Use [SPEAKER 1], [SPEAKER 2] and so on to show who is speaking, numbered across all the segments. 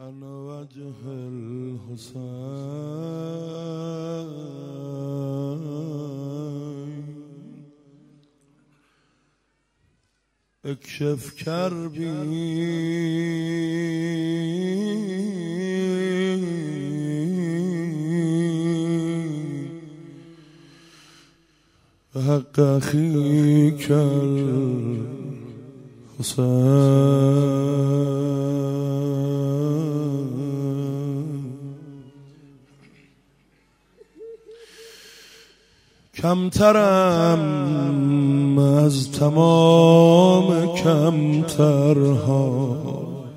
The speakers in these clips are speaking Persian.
[SPEAKER 1] أنا وجه الحسين اكشف كربي بحق أخيك الحسين کمترم از تمام کمترها،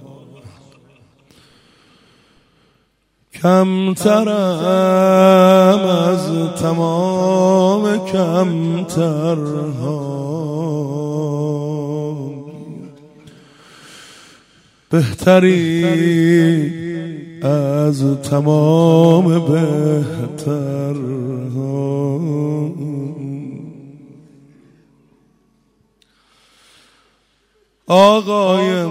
[SPEAKER 1] کمترم از تمام کمترها، بهتری از تمام بهترها. آقای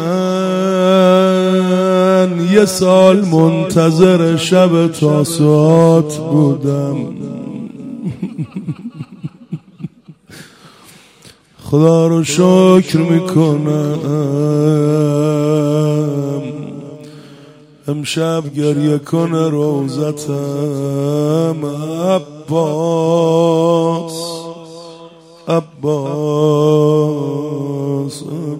[SPEAKER 1] من یه سال منتظر شب تاسوعات بودم، خدا رو شکر میکنم امشب گریه کنه روزتم. عباس عباس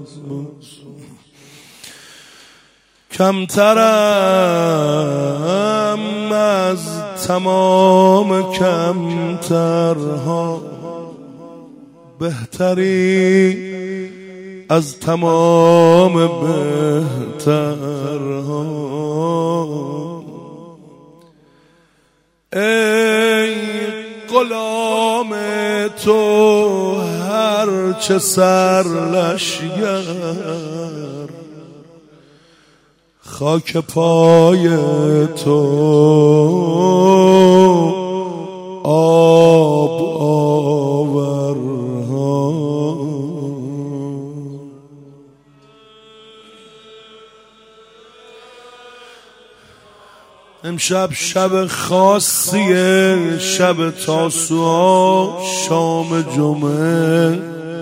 [SPEAKER 1] کمترم از تمام کمترها، بهتری از تمام بهترها. ای غلام تو هرچه سرلشگر، خاک پای تو آب آورها. امشب شب خاصیه، شب تاسوعا، شام جمعه.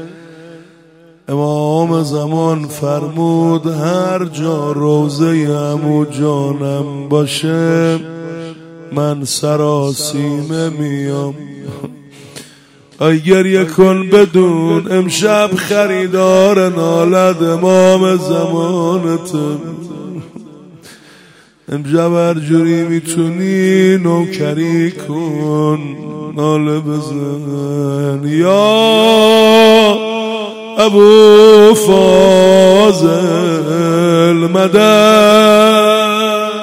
[SPEAKER 1] امام زمان فرمود هر جا روزه عمو جانم باشه من سراسیمه میام. ای گریه کن بدون امشب خریدار نالد امام زمانت. امشب هر جوری میتونی نوکری کن، ناله بزن یا ابو فاضل مدد.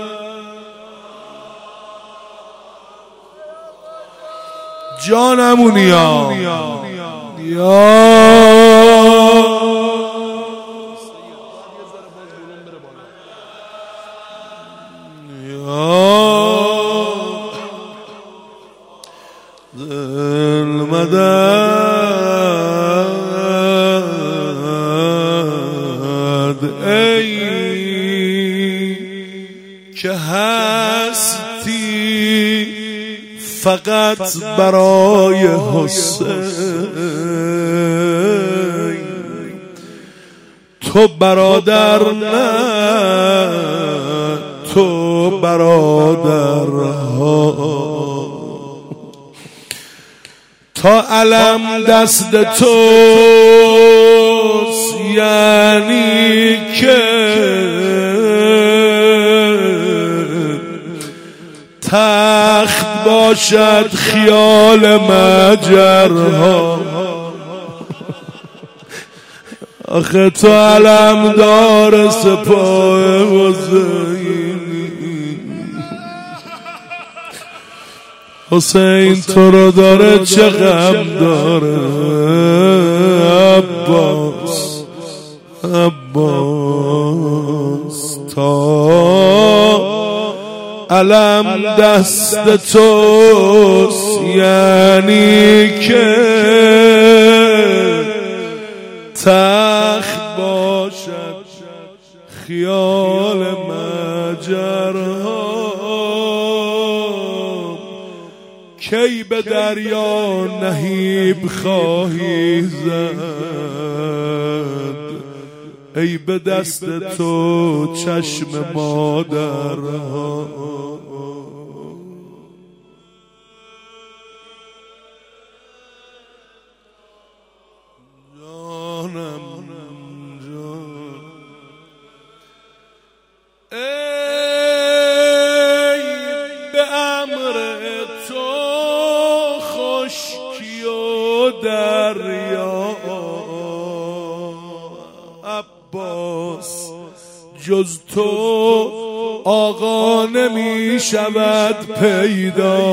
[SPEAKER 1] جانمونی یا ای که هستی فقط برای حسین، تو برادر نه تو برادرها. تا علم دست توست یعنی که تخت باشد خیال مجرها. آخه تو علم دار سپاه حسینی، حسین تو رو داره چه غم داره. عباس عباس تا علم دست توست یعنی که تخت باشد خیال من. کی به دریا نهیب خواهی زد، ای به دست تو چشم مادر. دریا عباس جز تو آقا نمی شود پیدا.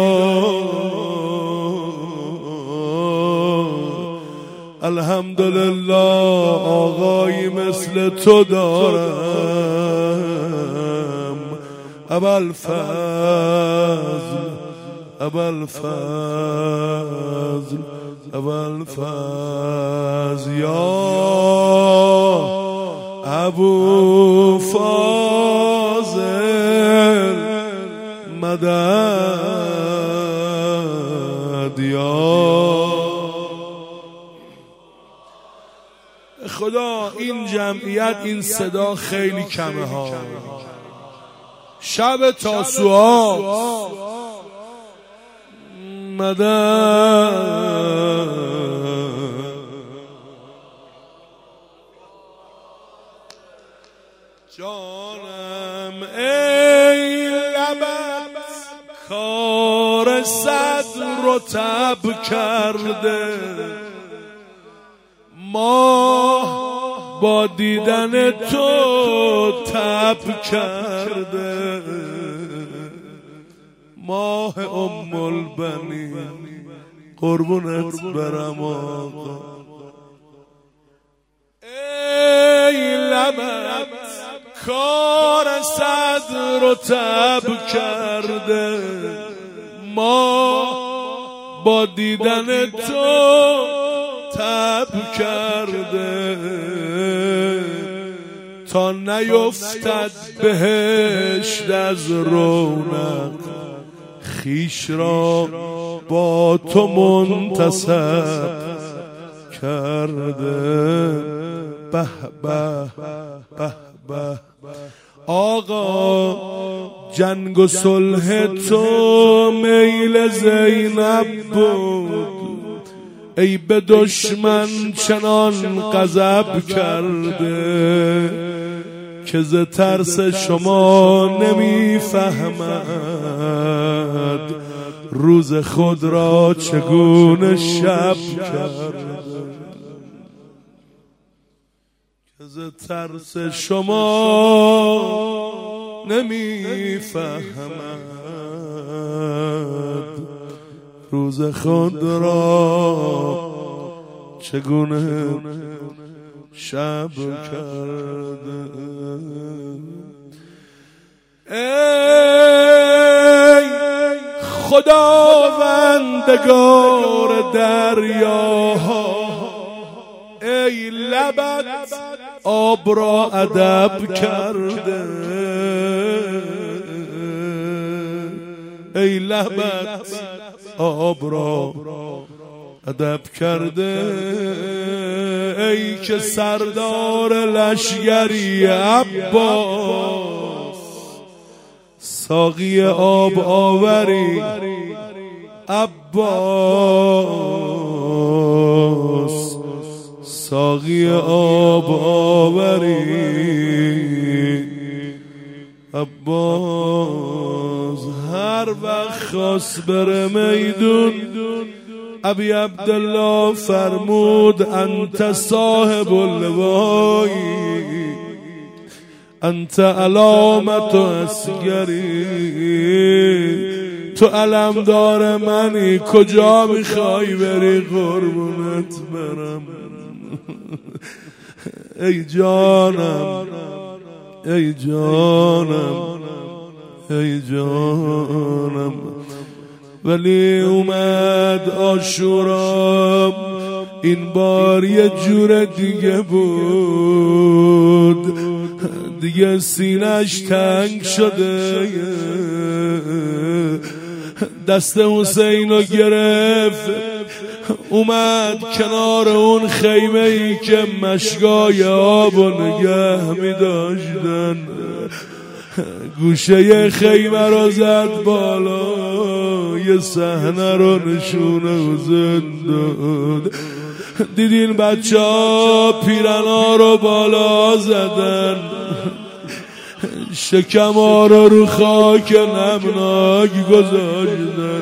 [SPEAKER 1] الحمدلله آقایی مثل تو دارم، ابوالفضل ابوالفضل ابوالفضل یا ابو فاضل مدد یا خدا. این جمعیت این صدا خیلی کمه ها. شب تاسوعا مدد جانم ای لبت کار صدر رو تب کرده، ماه با دیدن تو تب کرده، ماه ام البنی قربونت برم آقا. ای لبت کار صدر رو تب کرده، ماه با دیدن تو تب کرده، تا نیفتد بهشت از رونق، خیش را با تو منتسب کرده. به به به به آقا، جنگ و صلح تو میل زینب بود، ای به دشمن چنان غضب کرده، که ز ترس شما نمیفهمد روز خود را چگونه شب کرده، که ز ترس شما نمیفهمد روز خود را چگونه شب کرده. ای خداوندگار دریاها، ای لبت آب را ادب کرده، ای لبت آب را ادب کرده، ای که سردار لشگری عباس، ساقی آب آوری عباس، ساقی آب آوری عباس. هر وقت خواست بره میدون، ابی عبدالله فرمود انت صاحب اللوایی، انت علامت اصغری، تو علمدار منی، کجا میخوای بری قربونت برم. ای جانم ای جانم ای جانم. ولی اومد عاشورا این بار یه جور دیگه بود، دیگه سینش تنگ شده، دست حسینو گرفت، اومد کنار اون خیمه ای که مشگای آبو نگه می داشتن، گوشه خیمه رو زد بالا، یه صحنه رو نشونه و زد. دیدین بچه ها پیرنا رو بالا زدن، شکما رو خاک نمناک گذاشتن،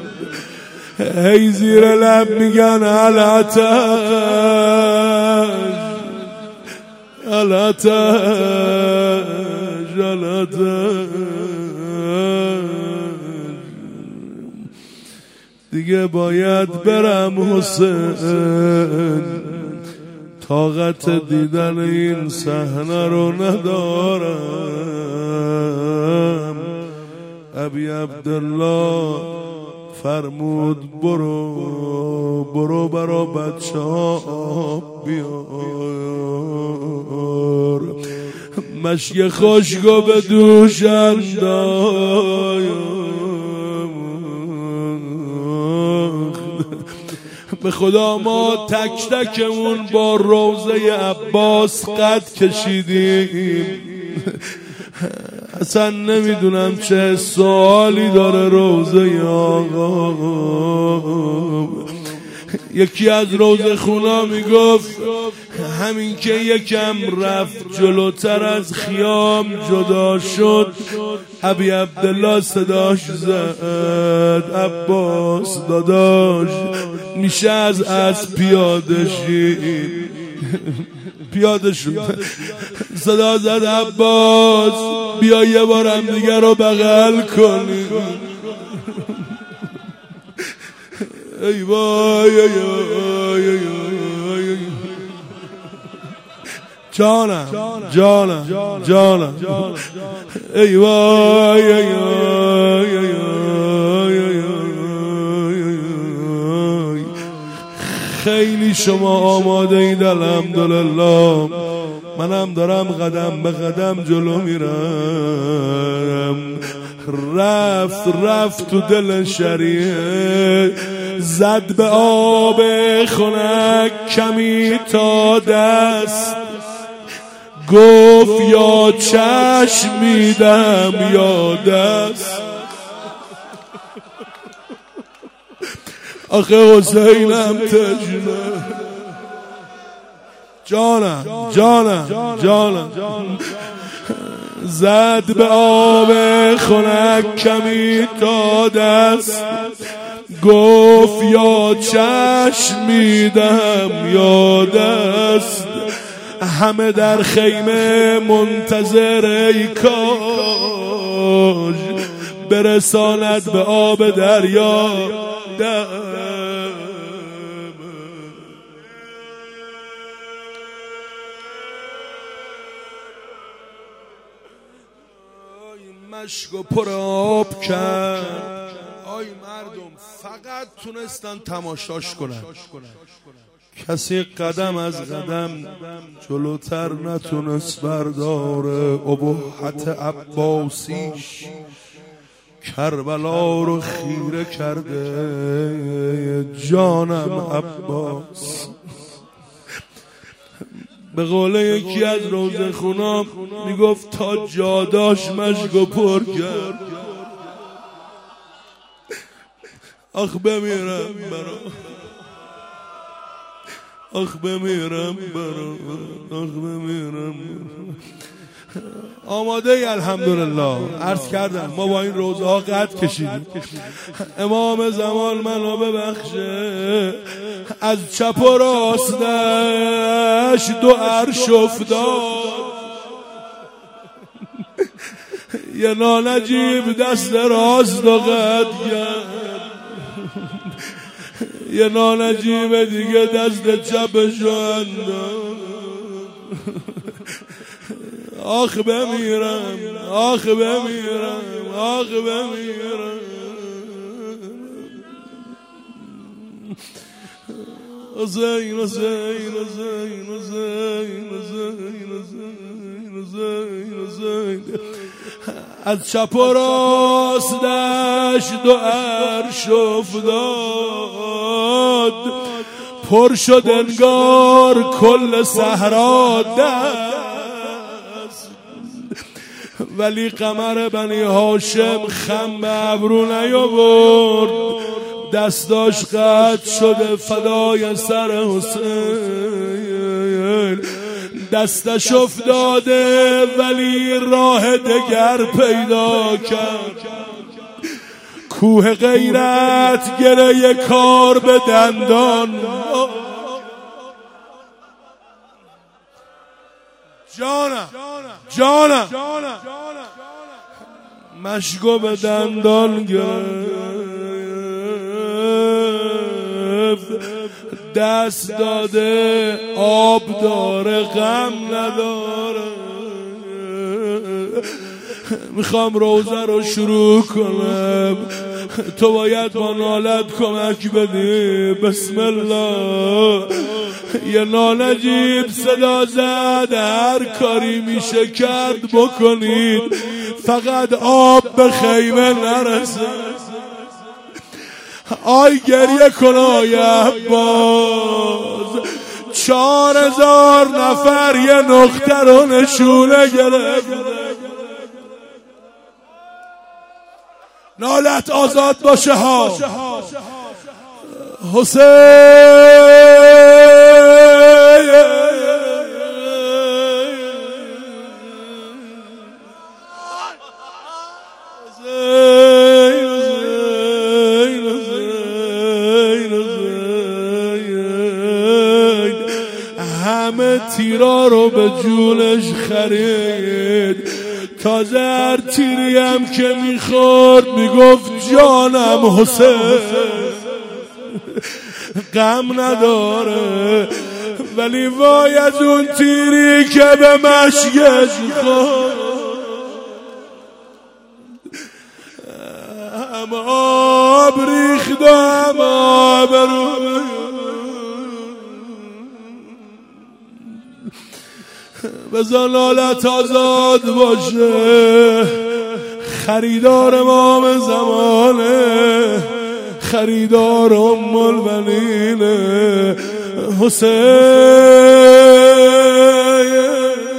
[SPEAKER 1] هی زیر لب میگن علاتش علاتش علاتش. دیگه باید برم حسین، طاقت دیدن این صحنه رو ندارم. ابی عبدالله فرمود برو برا بچه ها بیار، مشک خشکو به دوش انداخت. به خدا ما تک تکمون با روضه عباس قد کشیدیم، اصلا نمیدونم چه سوالی داره روضه آقا. یکی از روضه خونا میگفت همین که یکم رفت جلوتر از خیام جدا شد، ابی عبدالله صداش زد عباس داداش میشه از پیاده شید. پیاده شد، صدا زد عباس بیا یه بارم دیگه رو بغل کنی. ای وای جانم جانم جانم ای وای خیلی شما آماده اید الحمدلله. منم دارم قدم به قدم جلو میرم. رفت تو دل شریعه، زد به آب خنک کمی تا دست، گفت یا چشم میدم یا دست. آخه حسینم تجنه جانم زد به آب خنک کمی تا دست، گفت یا چشم میدم یا دست. همه در خیمه منتظر ای کاش برساند به آب دریا دم. مشکو پر آب کرد. آی مردم فقط تونستن تماشاش کنن، کسی قدم از قدم جلوتر نتونست برداره. ابهت عباسیش کربلا رو خیره کرده. جانم عباس، به قول یکی از روضه خونام میگفت تا جاداش مشکو پر کرد. آخ بمیرم برا، آخ بمیرم برا، آخ بمیرم. آماده ای الحمدلله. عرض کردم ما با این روزه ها قد کشیدیم. امام زمان منو ببخشه، از چپ و راستش دو عرش افتاد. یه نانجیب دست راست و قد کرد، یه نانجیب دیگه دست چپش انداخت. آخ بمیرم، آخ بمیرم، آخ بمیرم. حسین حسین حسین حسین حسین حسین حسین حسین. از چپ و راستش دو عرش افتاد، پر شد انگار کل صحرا دست، ولی قمر بنی هاشم خم به ابرو نیاورد، دستاش قطع شده فدای سر حسین، دستش افتاده ولی راه دگر پیدا کرد، کوه غیرت گره کار به دندان، جانم مشکو به دندان گرفت، دست داده آب داره غم نداره، میخوام روزه رو شروع کنم، تو باید با نالت کمک بدی. بسم الله. یه ناله جیب صدا زد، هر کاری میشه کرد بکنید، فقط آب به خیمه نرسه. آی گریه کن آی عباس، 4000 نفر یه نقطه رو نشونه گرفت. نالت آزاد باشه ها همه تیرا رو به جونش خرید، تازه هر تیری هم که میخورد میگفت جانم حسین، غم نداره. ولی وای از اون تیری که به مشیش خورد، هم آب ریخت و هم آب روی. بذار نالت آزاد باشه، خریدار امام زمانه، خریدار ام البنین حسین.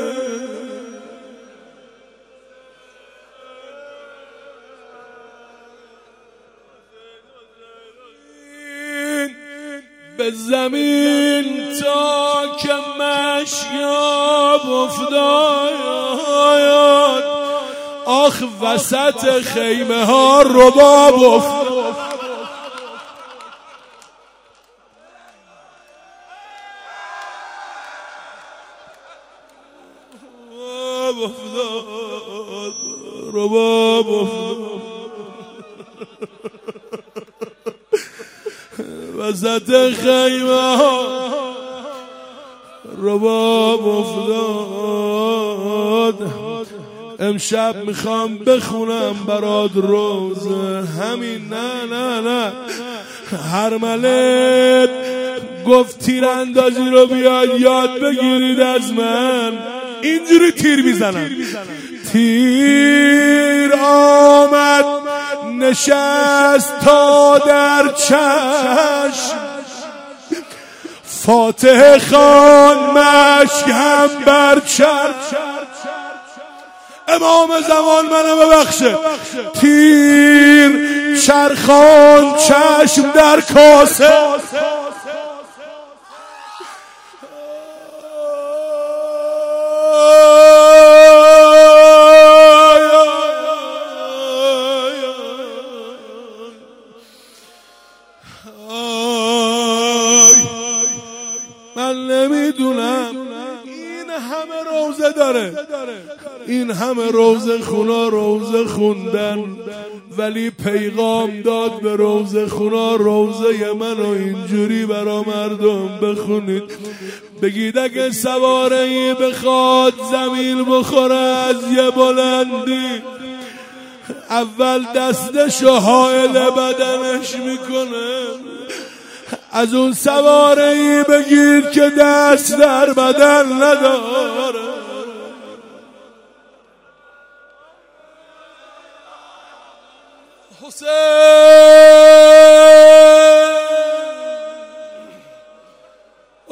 [SPEAKER 1] به زمین تا که مشیاب افتاد، آخ وسط خیمه ها رباب افتاد. رباب افتاد وسط خیمه ها، رباب افتاد. امشب میخوام بخونم برات روزه همین. نه هر ملت گفت تیراندازی رو بیاد یاد بگیرید از من، اینجوری تیر میزنم. تیر آمد نشست تا در چشم، فاتح خان مشک هم بر چشم. امام زمان منو ببخشه، تیر چرخان چشم در کاسه. من نمیدونم این همه روزه داره، این همه روزه خونا روزه خوندن، ولی پیغام داد به روزه خونا روزه منو اینجوری برا مردم بخونید. بگید اگه سواره‌ای بخواد زمین بخوره از یه بلندی، اول دستشو حائل بدنش میکنه. از اون سواره‌ای بگید که دست در بدن نداره.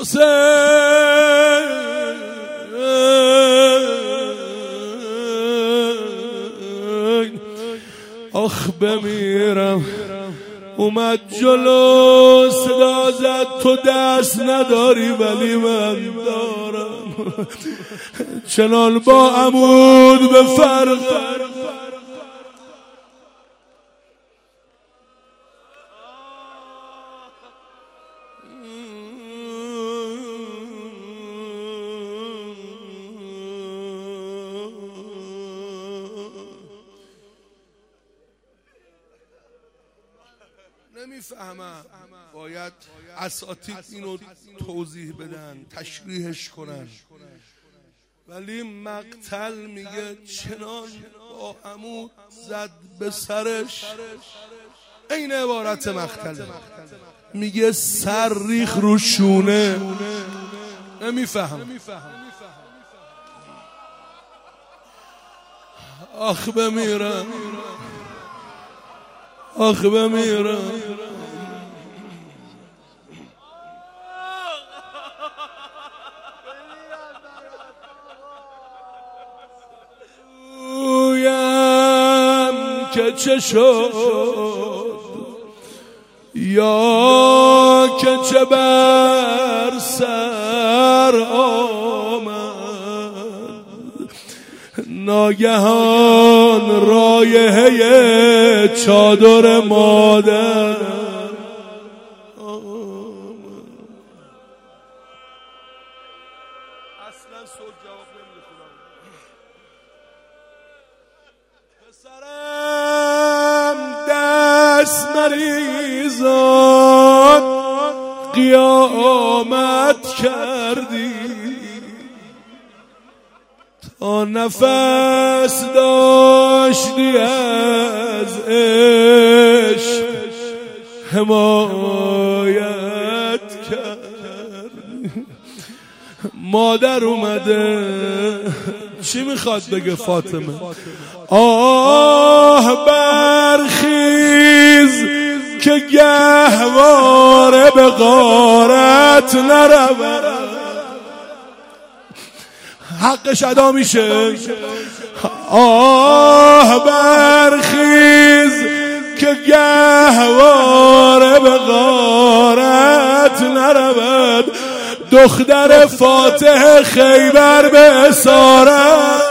[SPEAKER 1] حسین آخ بمیرم اومد جلو صدا زد تو دست نداری ولی من دارم چنان با عمود به فرق نمیفهمم باید اساتید اینو توضیح بدن تشریحش کنن ولی مقتل میگه چنان با عمود زد به سرش این عبارت مقتله میگه سر ریخ رو شونه نمیفهم آخ بمیرم آخ بمیرم گویم که چه شد یا که چه بر سر آمد ناگهان رایحه چادر مادر اصلا صبح جواب نمیده پسرم دست مریزان قیامت کردی تا نفس داشتی از عشق حمایت کردی مادر اومده چی میخواد بگه فاطمه آه برخیز که گهواره به غارت نرود حقش ادا میشه آه برخیز که گهواره به غارت نرود دختر فاتح خیبر به اسارت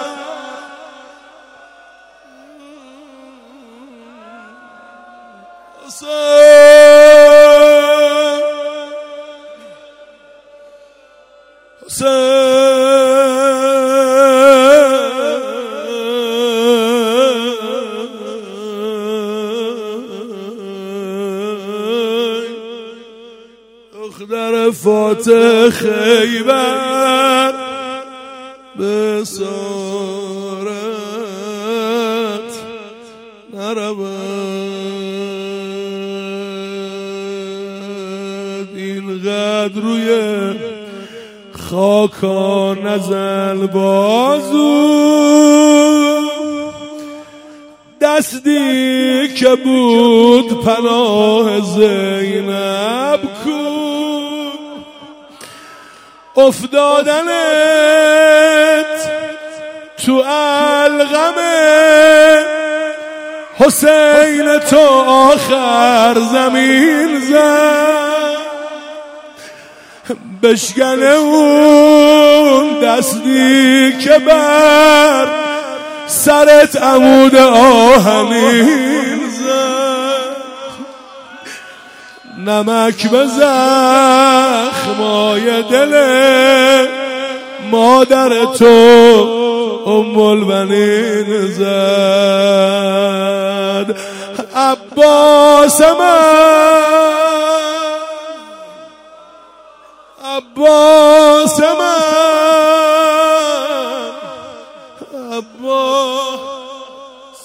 [SPEAKER 1] دختر فاتح خیبر به اسارت نرود اینقدر روی خاکا نزل بازو دستی که بود پناه زینب کو افتادنت تو علقم حسین تو آخر زمین زد بشکنه اون دستی که بر سرت عمود آهنین زد نمک به زخمای دل مادر تو ام البنین زد عباس من عباس من عباس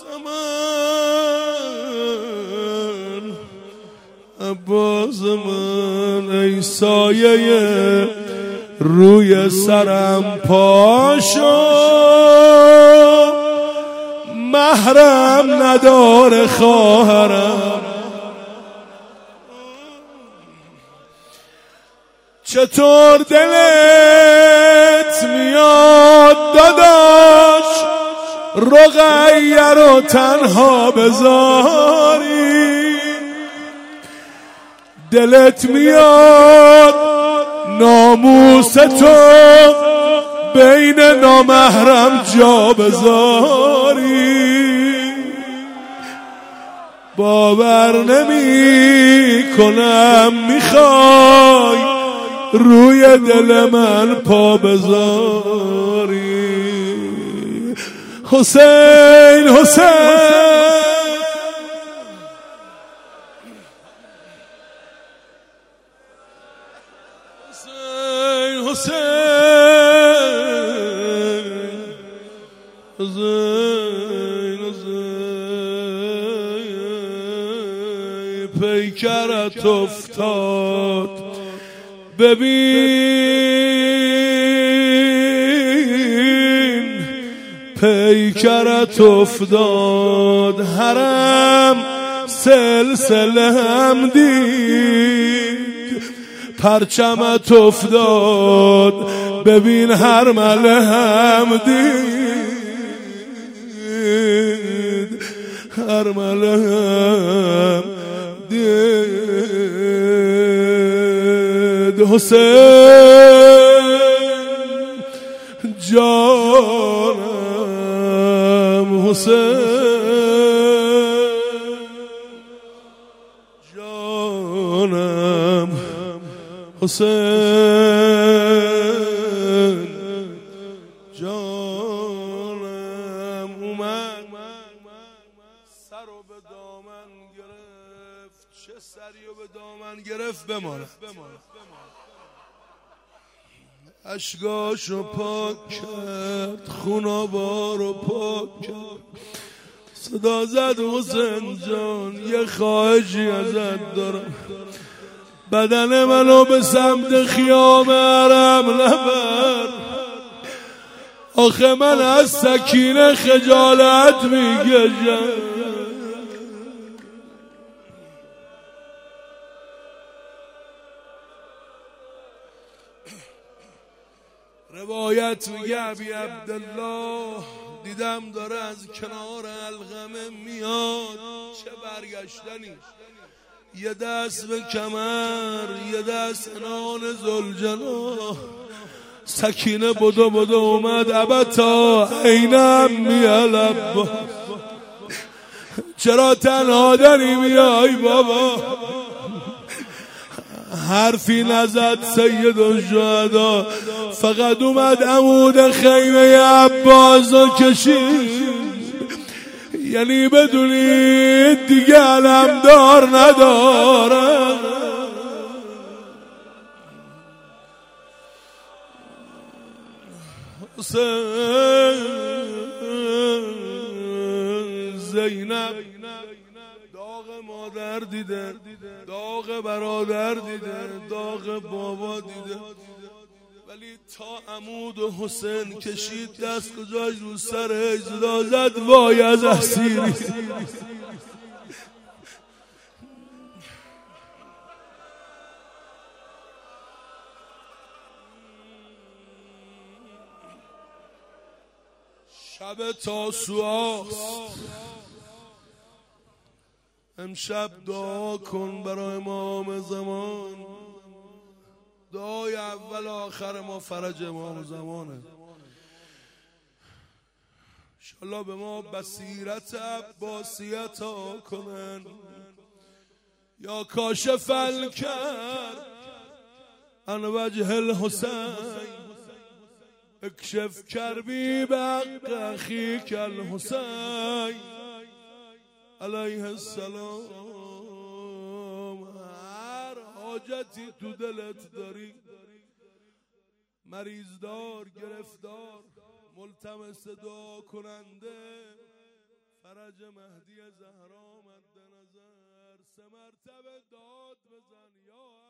[SPEAKER 1] من عباس من ای سایه روی سرم پاشو محرم نداره خواهرم چطور دلت میاد داداش رقیه رو تنها بذاری؟ دلت میاد ناموس تو بین نامحرم جا بذاری؟ باور نمی کنم میخوای روی دل من پا بذاری. حسین حسین پیکرت افتاد ببین پیکرت افتاد حرم سلسله هم دید پرچمت افتاد ببین هر مله هم دید هر مله هم دید. حسین جانم حسین جانم حسین جانم اومد سر رو به دامن گرفت. چه سری رو به دامن گرفت بمانه اشکاشو پاک کرد خونابارو پاک کرد صدا زد حسین جان یه خواهشی ازت دارم بدن منو به سمت خیام حرم نبر آخه من از سکینه خجالت میکشم روایت میگه ابی عبدالله دیدم داره از کنار القمه میاد چه برگشتنی یه دست به کمر یه دست انان زلجنا سکینه بدو اومد ابتا اینم میالب چرا تنها داری میای بابا حرفی نزد سید الشهدا فقط اومد عمود خیمه عباس رو کشید یعنی بدونید دیگه علمدار نداره زینب داغ مادر دیده داغ برادر دیده داغ بابا دیده ولی تا عمود و حسین کشید دست گذاشت رو سرش صدا زد وای از اسیری شب تاسوعاست امشب دعا کن برای امام زمان دعای اول آخر ما فرج امام زمانه انشالله به ما بصیرت عباسیت ها کنن یا کاشف الکر عن وجه الحسین اکشف کربی بحق اخیک الحسین علیه السلام. هر حاجتی تو دلت داری مریضدار گرفتار ملتمس دعا کننده فرج مهدی زهرا مد نظر 3 مرتبه داد بزن یا